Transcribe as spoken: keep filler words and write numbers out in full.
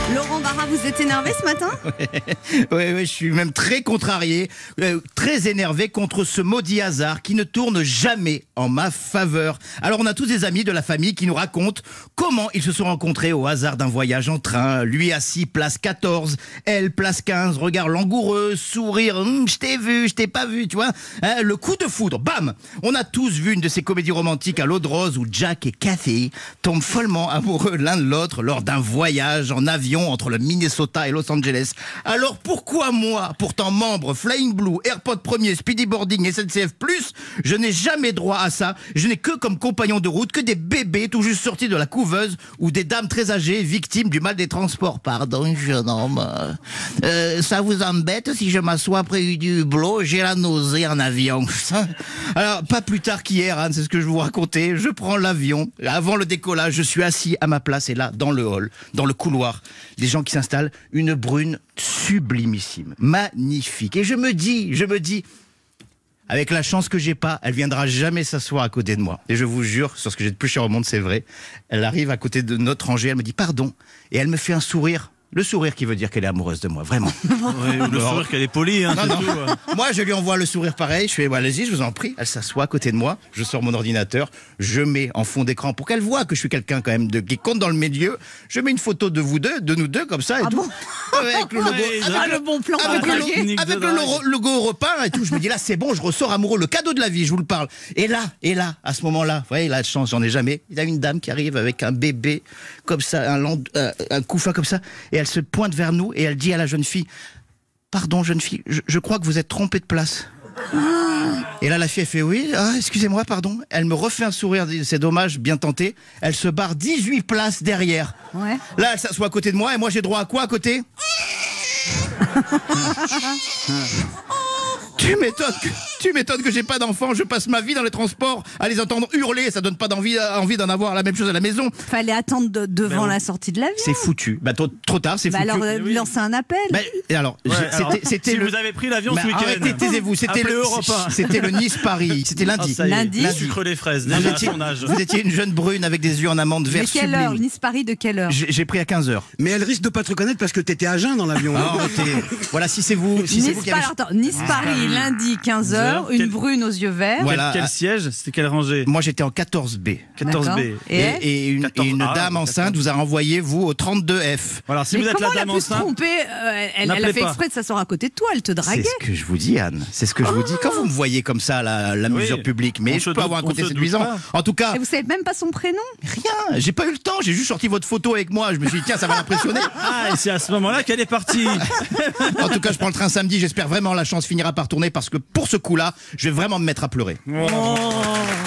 Laurent Barra, vous êtes énervé ce matin? Oui, oui, je suis même très contrarié, euh, très énervé contre ce maudit hasard qui ne tourne jamais en ma faveur. Alors on a tous des amis de la famille qui nous racontent comment ils se sont rencontrés au hasard d'un voyage en train. Lui assis place quatorze, elle place quinze, regard langoureux, sourire, hum, je t'ai vu, je t'ai pas vu, tu vois. Hein, le coup de foudre, bam. On a tous vu une de ces comédies romantiques à l'eau de rose où Jack et Kathy tombent follement amoureux l'un de l'autre lors d'un voyage en avion entre le Minnesota et Los Angeles. Alors pourquoi moi, pourtant membre Flying Blue, Airpod Premier, Speedy Boarding, S N C F plus, je n'ai jamais droit à ça. Je n'ai que comme compagnon de route que des bébés tout juste sortis de la couveuse ou des dames très âgées victimes du mal des transports. Pardon, jeune homme. Euh, ça vous embête si je m'assois près du hublot? J'ai la nausée en avion. Alors, pas plus tard qu'hier, Anne, c'est ce que je vous racontais. Je prends l'avion. Avant le décollage, je suis assis à ma place et là, dans le hall, dans le couloir, des gens qui s'installent, une brune sublimissime, magnifique. Et je me dis, je me dis, avec la chance que j'ai pas, elle viendra jamais s'asseoir à côté de moi. Et je vous jure, sur ce que j'ai de plus cher au monde, c'est vrai. Elle arrive à côté de notre rangée, elle me dit pardon. Et elle me fait un sourire. Le sourire qui veut dire qu'elle est amoureuse de moi, vraiment. Ouais, ou le sourire qu'elle est polie, hein, non, c'est non. tout. Ouais. Moi, je lui envoie le sourire pareil. Je fais, bah, allez-y, je vous en prie. Elle s'assoit à côté de moi. Je sors mon ordinateur. Je mets en fond d'écran pour qu'elle voit que je suis quelqu'un quand même de, qui compte dans le milieu. Je mets une photo de vous deux, de nous deux, comme ça et Ah tout. bon Avec le logo, Ouais, avec Ah, le, le bon plan. avec le, draguer. logo- avec le logo, logo européen et tout. Je me dis là, c'est bon, je ressors amoureux. Le cadeau de la vie, je vous le parle. Et là, et là, à ce moment-là, vous voyez, la chance, j'en ai jamais. Il y a une dame qui arrive avec un bébé comme ça, un, land, euh, un couffin comme ça, et elle se pointe vers nous et elle dit à la jeune fille, pardon jeune fille, je, je crois que vous êtes trompée de place. Et là la fille elle fait oui, ah, excusez-moi, pardon. Elle me refait un sourire, c'est dommage, bien tenté. Elle se barre dix-huit places derrière. Ouais. Là elle s'assoit à côté de moi et moi j'ai droit à quoi à côté? Tu m'étonnes que, tu m'étonnes que j'ai pas d'enfant, je passe ma vie dans les transports à les entendre hurler, ça donne pas d'envie, envie d'en avoir la même chose à la maison. Fallait attendre de- devant Ben, la sortie de l'avion. C'est foutu. Bah trop, trop tard, c'est Bah foutu. alors, euh, oui. lancer un appel. Bah, et alors, Ouais, j'ai- alors, c'était, c'était si le. vous avez pris l'avion Bah, ce week-end, arrêtez, taisez-vous. C'était appelez le, Europe un. c'était le Nice-Paris. C'était Ah, lundi. ça y est, Lundi. le sucre des fraises, Vous déjà à étiez, son âge. vous étiez une jeune brune avec des yeux en amande Mais vert quelle heure? sublime. Nice-Paris de quelle heure? J'ai, j'ai pris à quinze heures. Mais elle risque de pas te reconnaître parce que t'étais à jeun dans l'avion. Ah, arrêtez. Voilà, si c'est vous, si c'est vous qui avez. Nice-Paris, attends, Nice-Paris, lundi, quinze heures, une Quel- brune aux yeux verts. Voilà. Quel, quel siège? C'était quelle rangée? Moi, j'étais en quatorze B. quatorze B. D'accord. Et Et, elle et une, quatorze et une A, dame quatorze. enceinte vous a renvoyé, vous, au trente-deux F. Voilà, si Mais vous êtes comment la elle a dame pu se enceinte, tromper? Euh, elle, elle a N'appelez fait pas. exprès de s'asseoir à côté de toi, elle te C'est draguait. ce que je vous dis, Anne. C'est ce que je vous dis. Quand vous me voyez comme ça, à la, la Oui. mesure publique, mais On je se peux doute- avoir un on côté se doute séduisant. pas. En tout cas, Et vous savez même pas son prénom? rien. J'ai pas eu le temps. J'ai juste sorti votre photo avec moi. Je me suis dit, tiens, ça va l'impressionner. ah, et c'est à ce moment-là qu'elle est partie. En tout cas, je prends le train samedi. J'espère vraiment la chance finira par tourner parce que pour ce coup-là, je vais vraiment me mettre à pleurer. Oh.